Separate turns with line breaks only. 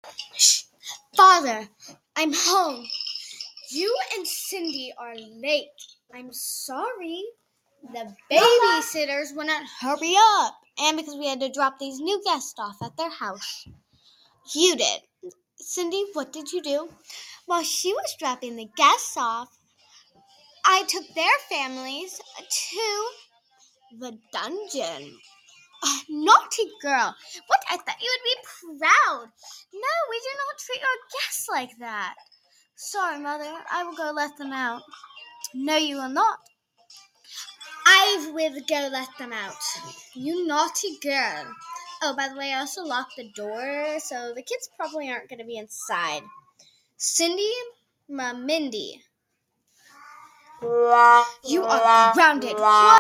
Shh. Father, I'm home. You and Cindy are late. I'm sorry. The babysitters wouldn't hurry up. And because we had to drop these new guests off at their house. You did. Cindy, what did you do? While she was dropping the guests off, I took their families to the dungeon. Naughty girl. What? I thought you would be proud. No, we do not treat our guests like that. Sorry, Mother. I will go let them out. No, you will not. I will go let them out. You naughty girl. Oh, by the way, I also locked the door, so the kids probably aren't going to be inside. Cindy, Mindy, you are grounded.